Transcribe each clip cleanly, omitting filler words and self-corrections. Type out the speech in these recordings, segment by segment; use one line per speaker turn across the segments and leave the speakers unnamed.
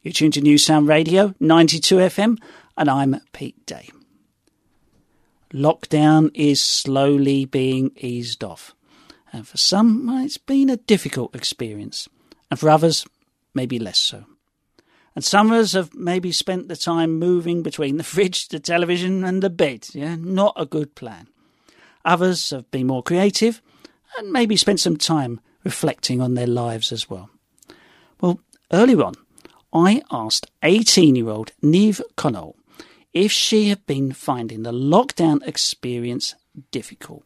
You're tuned to New Sound Radio, 92 FM, and I'm Pete Day. Lockdown is slowly being eased off. And for some, it's been a difficult experience. And for others, maybe less so. And some of us have maybe spent the time moving between the fridge, the television and the bed. Yeah, not a good plan. Others have been more creative and maybe spent some time reflecting on their lives as well. Well, earlier on, I asked 18-year-old Niamh Conall if she had been finding the lockdown experience difficult.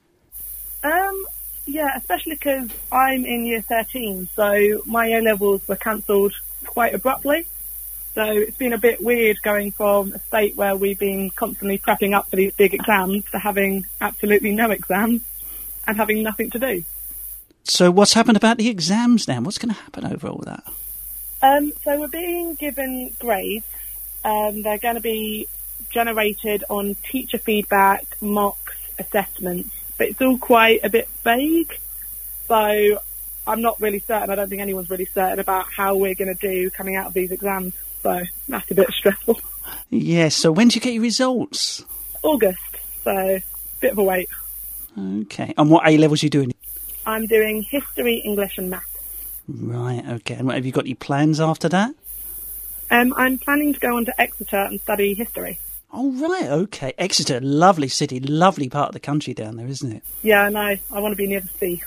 Yeah, especially because I'm in year 13, so my A-levels were cancelled quite abruptly. So it's been a bit weird going from a state where we've been constantly prepping up for these big exams to having absolutely no exams and having nothing to do.
So what's happened about the exams now? What's going to happen over all that?
So we're being given grades. They're going to be generated on teacher feedback, mocks, assessments, but it's all quite a bit vague. So I'm not really certain. I don't think anyone's really certain about how we're going to do coming out of these exams. So that's a bit stressful.
Yeah, so when do you get your results?
August, so a bit of a wait.
Okay, and what A-levels are you doing?
I'm doing history, English and maths.
Right, okay. And have you got any plans after that?
I'm planning to go on to Exeter and study history.
Oh, right, okay. Exeter, lovely city, lovely part of the country down there, isn't it?
Yeah, I know. I want to be near the sea.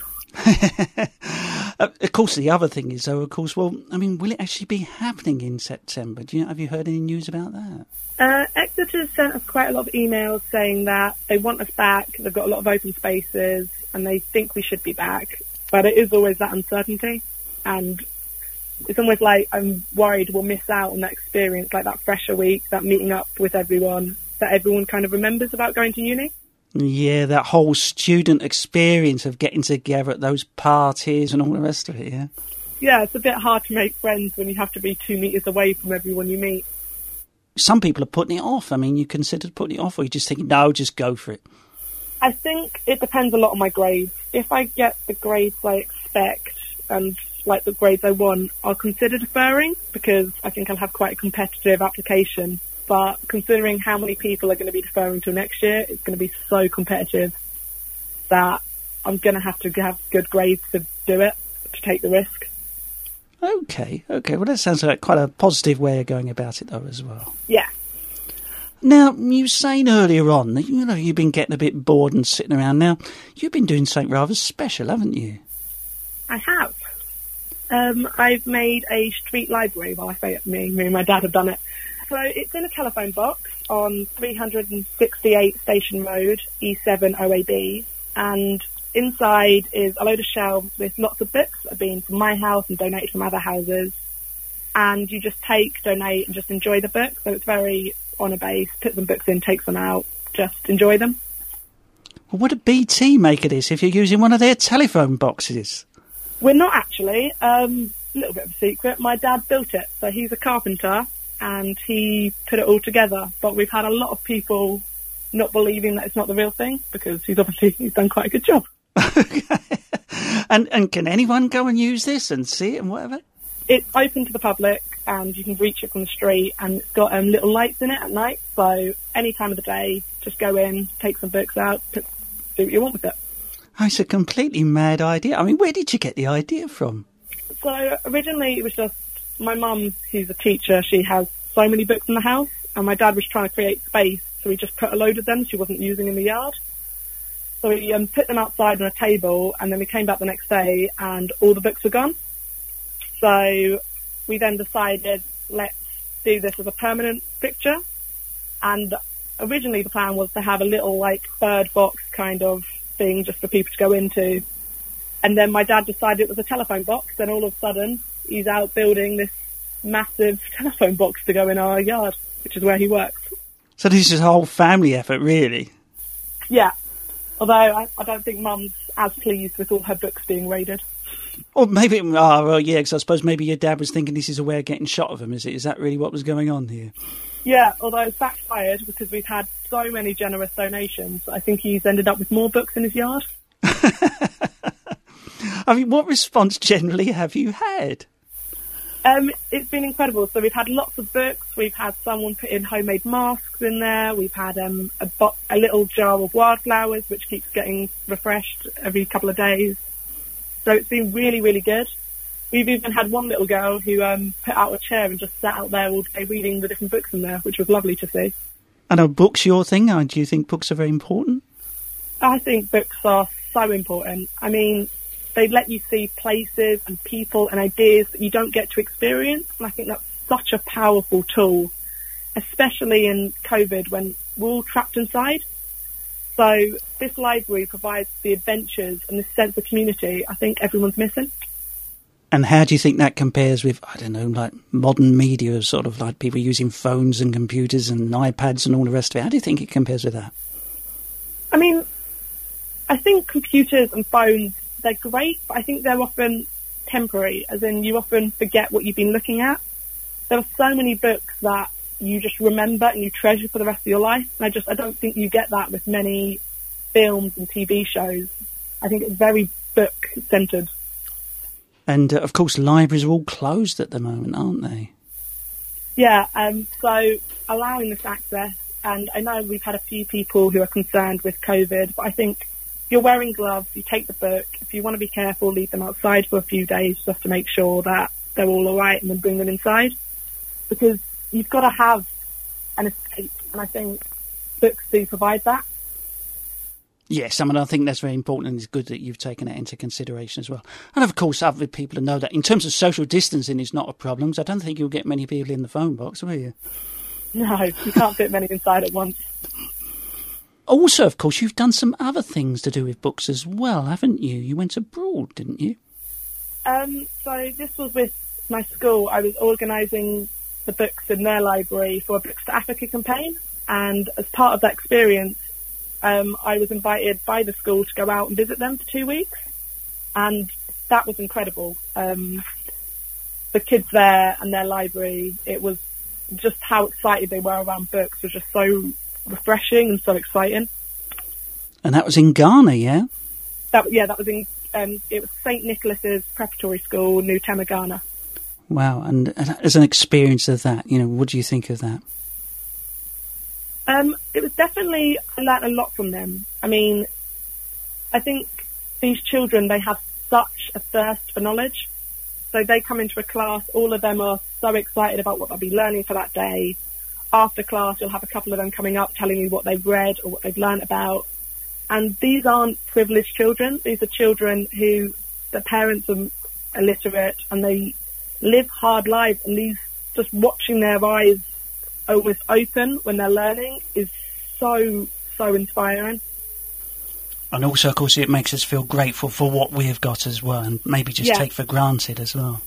Of course, the other thing is, though, of course, well, I mean, will it actually be happening in September? Have you heard any news about that?
Exeter sent us quite a lot of emails saying that they want us back, they've got a lot of open spaces, and they think we should be back. But it is always that uncertainty. And it's almost like I'm worried we'll miss out on that experience, like that fresher week, that meeting up with everyone, that everyone kind of remembers about going to uni.
Yeah, that whole student experience of getting together at those parties and all the rest of it, yeah?
Yeah, it's a bit hard to make friends when you have to be 2 metres away from everyone you meet.
Some people are putting it off. I mean, you considered putting it off, or you just thinking, no, just go for it?
I think it depends a lot on my grades. If I get the grades I expect and like the grades I want, I'll consider deferring because I think I'll have quite a competitive application. But considering how many people are going to be deferring till next year, it's going to be so competitive that I'm going to have good grades to do it, to take the risk.
Okay. Well, that sounds like quite a positive way of going about it, though, as well.
Yeah.
Now, you were saying earlier on that, you've been getting a bit bored and sitting around. Now, you've been doing something rather special, haven't you?
I have. I've made a street library. Well, I say it, me and my dad have done it. So it's in a telephone box on 368 Station Road, E7 OAB, and inside is a load of shelves with lots of books that have been from my house and donated from other houses. And you just donate and just enjoy the book. So it's very honour-based. Put some books in, take some out, just enjoy them.
Well, what did BT make of this if you're using one of their telephone boxes?
We're not actually. A little bit of a secret. My dad built it. So he's a carpenter and he put it all together. But we've had a lot of people not believing that it's not the real thing because he's done quite a good job.
Okay. And can anyone go and use this and see it and whatever?
It's open to the public and you can reach it from the street, and it's got little lights in it at night. So any time of the day, just go in, take some books out, do what you want with it.
Oh, it's a completely mad idea. I mean, where did you get the idea from?
So originally it was just my mum, who's a teacher. She has so many books in the house, and my dad was trying to create space, so he just put a load of them she wasn't using in the yard. So we put them outside on a table, and then we came back the next day and all the books were gone. So we then decided, let's do this as a permanent fixture. And originally the plan was to have a little bird box kind of thing just for people to go into. And then my dad decided it was a telephone box, and all of a sudden he's out building this massive telephone box to go in our yard, which is where he works.
So this is a whole family effort, really?
Yeah. Although I don't think Mum's as pleased with all her books being raided.
Or maybe, because I suppose maybe your dad was thinking this is a way of getting shot of him, is it? Is that really what was going on here?
Yeah, although it's backfired because we've had so many generous donations. I think he's ended up with more books in his yard.
I mean, what response generally have you had?
It's been incredible. So we've had lots of books. We've had someone put in homemade masks in there. We've had a little jar of wildflowers, which keeps getting refreshed every couple of days. So it's been really, really good. We've even had one little girl who put out a chair and just sat out there all day reading the different books in there, which was lovely to see.
And are books your thing? Do you think books are very important?
I think books are so important. I mean, they let you see places and people and ideas that you don't get to experience. And I think that's such a powerful tool, especially in COVID when we're all trapped inside. So this library provides the adventures and the sense of community I think everyone's missing.
And how do you think that compares with, I don't know, like modern media, sort of like people using phones and computers and iPads and all the rest of it? How do you think it compares with that?
I mean, I think computers and phones, they're great, but I think they're often temporary, as in you often forget what you've been looking at. There are so many books that you just remember and you treasure for the rest of your life. And I don't think you get that with many films and TV shows. I think it's very book-centred.
And, of course, libraries are all closed at the moment, aren't they?
Yeah, so allowing this access, and I know we've had a few people who are concerned with COVID, but I think if you're wearing gloves, you take the book. If you want to be careful, leave them outside for a few days just to make sure that they're all right and then bring them inside. Because you've got to have an escape, and I think books do provide that.
Yes, I mean, I think that's very important, and it's good that you've taken that into consideration as well. And, of course, other people know that in terms of social distancing is not a problem, so I don't think you'll get many people in the phone box, will you?
No, you can't fit many inside at once.
Also, of course, you've done some other things to do with books as well, haven't you? You went abroad, didn't you?
So this was with my school. I was organising the books in their library for a Books to Africa campaign, and as part of that experience, I was invited by the school to go out and visit them for 2 weeks, and that was incredible. The kids there and their library, it was just how excited they were around books was just so refreshing and so exciting. And
that was in Ghana, yeah?
That was in, it was St. Nicholas's Preparatory School, New Tema, Ghana.
Wow, and as an experience of that, what do you think of that?
It was definitely, I learned a lot from them. I mean, I think these children, they have such a thirst for knowledge. So they come into a class, all of them are so excited about what they'll be learning for that day. After class, you'll have a couple of them coming up telling you what they've read or what they've learned about. And these aren't privileged children. These are children who, their parents are illiterate and they live hard lives. And just watching their eyes almost open when they're learning is so inspiring.
And also, of course, it makes us feel grateful for what we have got as well, and maybe just take for granted as well.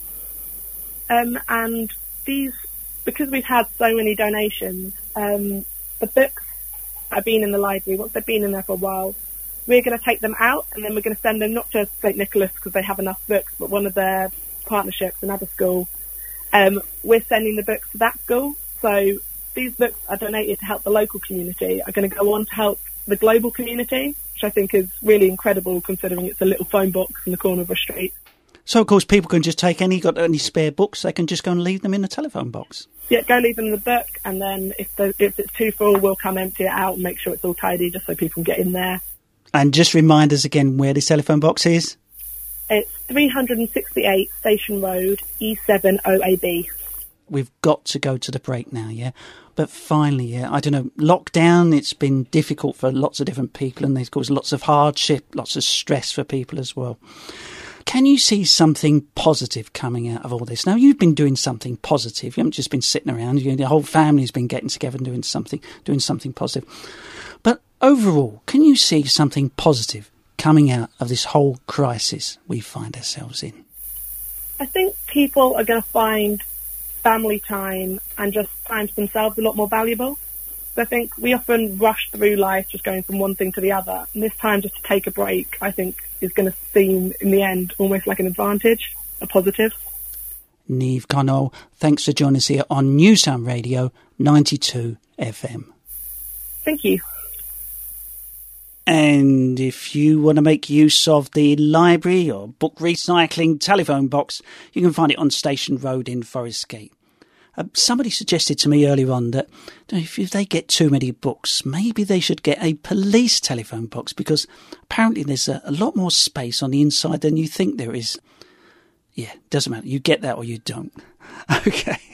And because we've had so many donations, the books that have been in the library, once they've been in there for a while, we're going to take them out, and then we're going to send them not to St. Nicholas because they have enough books, but one of their partnerships, another school. We're sending the books to that school. So these books are donated to help the local community, are going to go on to help the global community, which I think is really incredible considering it's a little phone box in the corner of a street.
So, of course, people can just got any spare books, they can just go and leave them in the telephone box.
Yeah, go leave them in the book, and then if it's too full, we'll come empty it out and make sure it's all tidy just so people can get in there. And
just remind us again where this telephone box is.
It's 368 Station Road, E7OAB.
We've got to go to the break now, yeah? But finally, I don't know, lockdown, it's been difficult for lots of different people, and there's caused lots of hardship, lots of stress for people as well. Can you see something positive coming out of all this? Now, you've been doing something positive. You haven't just been sitting around. The whole family's been getting together and doing something positive. But overall, can you see something positive coming out of this whole crisis we find ourselves in?
I think people are going to find family time and just time to themselves a lot more valuable. So I think we often rush through life just going from one thing to the other. And this time just to take a break, I think, is going to seem, in the end, almost like an advantage, a positive.
Niamh Connell, thanks for joining us here on Newsound Radio 92 FM.
Thank you.
And if you want to make use of the library or book recycling telephone box, you can find it on Station Road in Forest Gate. Somebody suggested to me earlier on that if they get too many books, maybe they should get a police telephone box, because apparently there's a lot more space on the inside than you think there is. Yeah, doesn't matter. You get that or you don't. Okay.